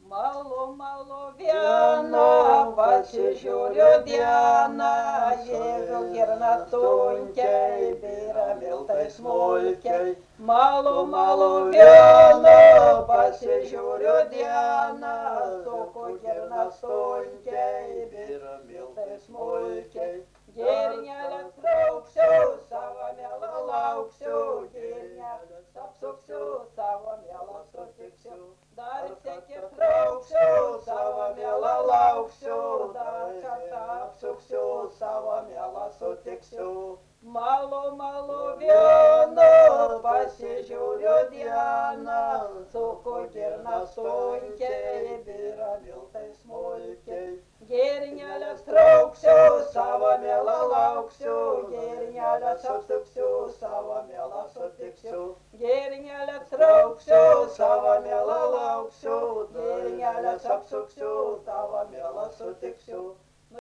Malu vieną pasižiūriu dieną, jėzų girna sunkiai, vyra miltai smulkiai. Malu vieną pasižiūriu dieną, suku girna sunkiai, vyra miltai smulkiai. Girnelės trauksiu, savo mielą lauksiu, girnelės apsuksiu, savo mielą sutiksiu. Dar sėki trauksiu, savo mielą lauksiu, dar kartą apsuksiu, savo mielą sutiksiu. Malu vieną pasižiūriu dieną, suku girna sunkiai, vyra miltai smulkiai. Girnelės trauksiu, savo mielą lauksiu, girnelės apsuksiu, savo mielą sutiksiu. Girnelės trauksiu, savo mielą lauksiu, girnelės apsuksiu, tavo mielą sutiksiu.